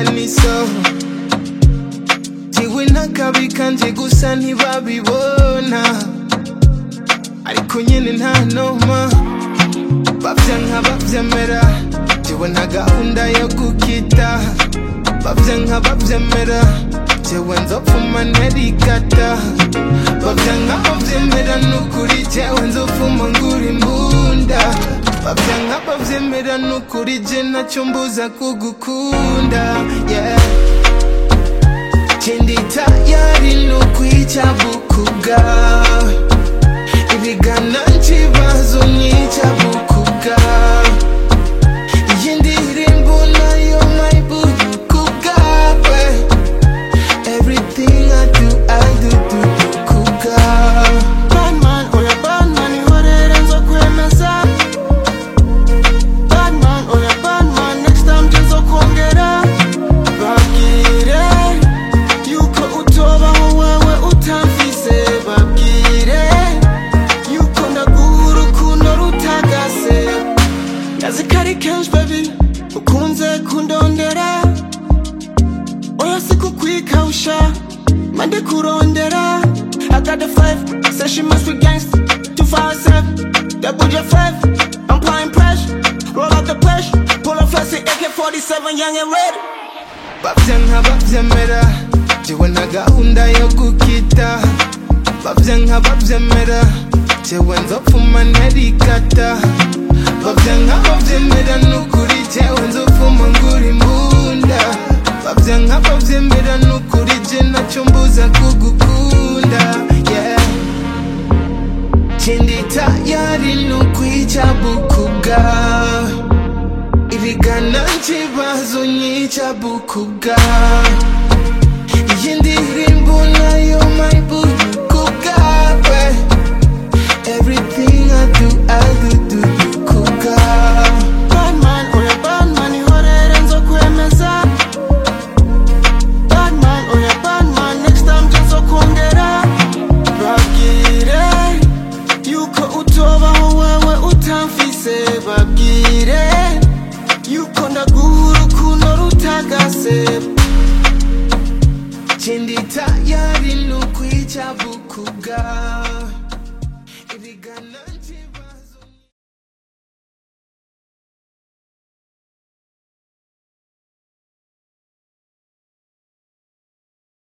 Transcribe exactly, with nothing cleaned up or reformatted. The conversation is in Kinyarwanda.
niso jiwe nakabi kanje gusa ntibabibona ariko nyene nta noma bavyanka bavyemera jiwe nta gahunda yo gukita bavyanka bavyemera jewe nzopfuma nterigata bavyanka bavyemera nukuri jewe nzopfuma ngura imbunda bavyanka bavyemera nukuri je ntacyo mbuza kugukunda yeah Chindi tayari nukwica bukuga ibigana nkibazo nyica bukuga iyindi rimbo nayo my boo kuga everything I do I do do do kuga bad man oya bad man ihorere nzo kwemeza bad man oya bad man next time nzo kongera babwire yuko utobaho wewe utamfise babwire yuko ndagura urukundo rutagase yazi kari kenshi baby ukunze kundondera oya sikukwikausha mande kurondera I got the five, say she must be gangsta two five seven, that buja five I'm applying pressure, roll out the pressure pull up fast A K forty-seven young and ready bavyanka bavyemera jewe nta gahunda yo gukita bavyanka bavyemera jewe nzopfuma nterigata bavyanka bavyemera nukuri jewe nzopfuma ngura imbunda bavyanka bavyemera nukuri je ntacyo mbuza kugukunda yeah Chindi tayari nukwica bukuga ibigana nkibazo nyica bukuga iyindi rimbo nayo my boo kuga everything I do I do do do kuga bad man oya bad man ihorere nzo kwemeza bad man oya bad man next time nzo kongera babwire yuko utobaho wewe utamfise babwire yuko ndagura urukundo rutagase Chindi tayari nukwica bukuga ibigana